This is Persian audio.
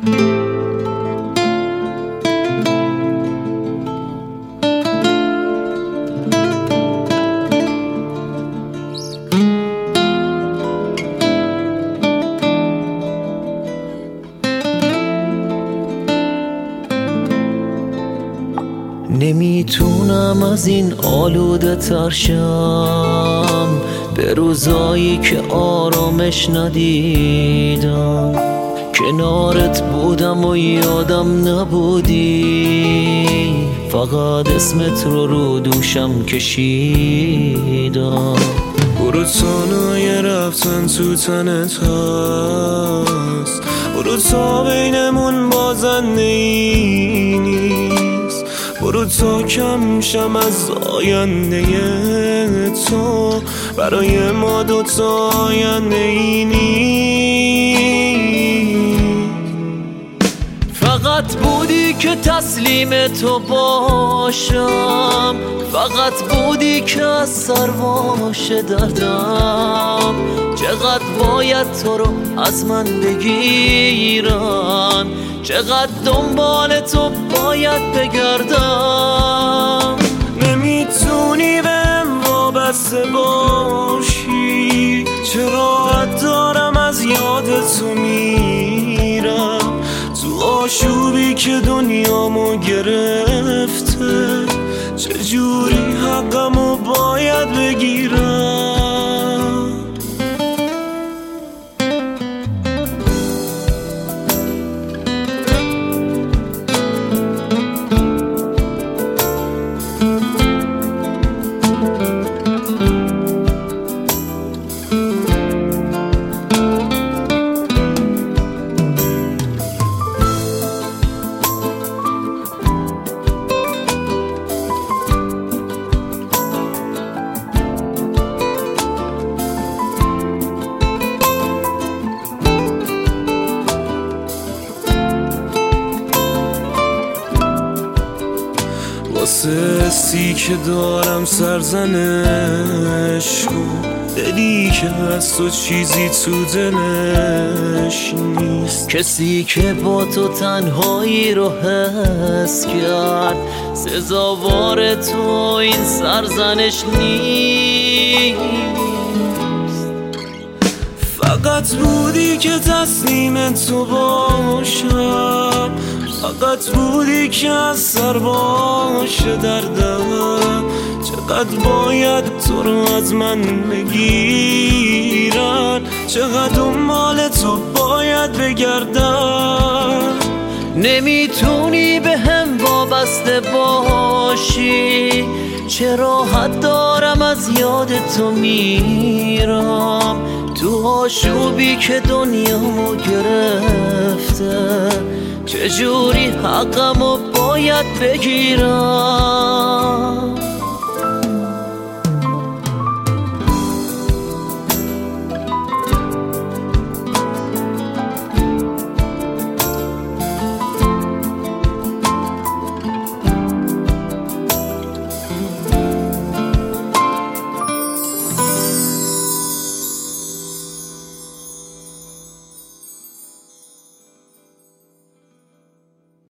نمیتونم از این آلوده تر شم، به روزایی که آرامش ندیدم. کنارت بودم و یادم نبودی، فقط اسمت رو دوشم کشیدم. برو تنهای رفتن تو تنت هست، برو تا بینمون بازنده ای نیست. برو تا کم شم از آینده تو، برای ما دوتا آینده ای نیست. فقط بودی که تسلیم تو باشم، فقط بودی که از سر باشه دردم. چقدر باید تو رو از من بگیرم، چقدر دنبال تو باید بگردم. نمیتونی بهم وابسته باشی، چرا حد دارم از یاد تو میرم. تو آشوبی که دنیامو گرفته، چجوری حقمو باید بگیرم. واسه حسی که دارم سرزنش کن، دلی که از تو چیزی تو دلش نیست. کسی که با تو تنهایی رو حس کرد، سزاوار تو این سرزنش نیست. فقط بودی که تسلیم تو باشم، فقط بودی که از سر باشه دردم. چقدر باید تو رو از من بگیرن، چقدر دنبال تو باید بگردم. نمیتونی به هم وابسته باشی، چرا حد دارم از یاد تو میرم. تو آشوبی که دنیامو گرفته، چجوری حقمو باید بگیرم.